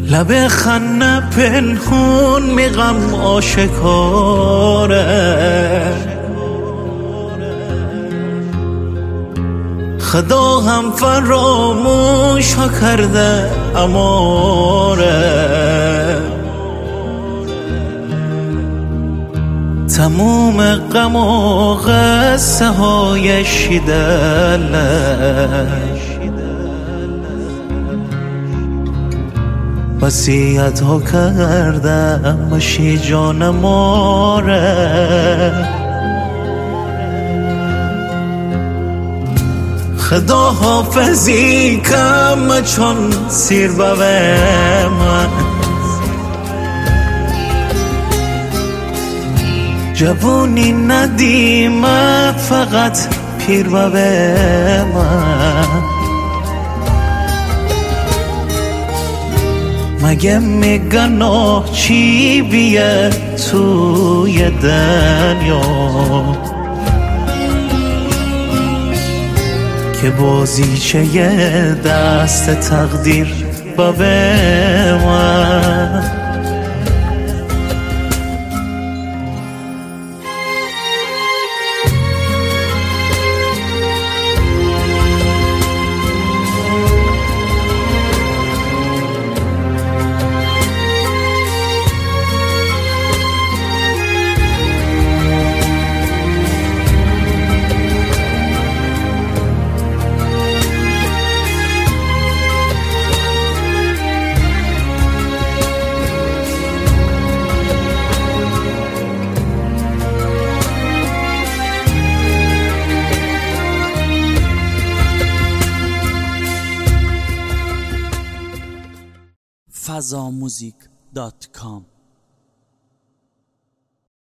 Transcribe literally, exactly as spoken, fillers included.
لب خنده پنهون میغم آشکاره، خدا هم فراموش ها کرده اماره. تموم غم و غصه های شیدلش وصیت ها کرده باشی جان ماره. خدا حافظی کم چون سیر به من، جوونی ندیم فقط پیر به من. مگه میگن آه چی بیه توی دنیا که بازیچه دست تقدیر با من. فضا موزیک دات کام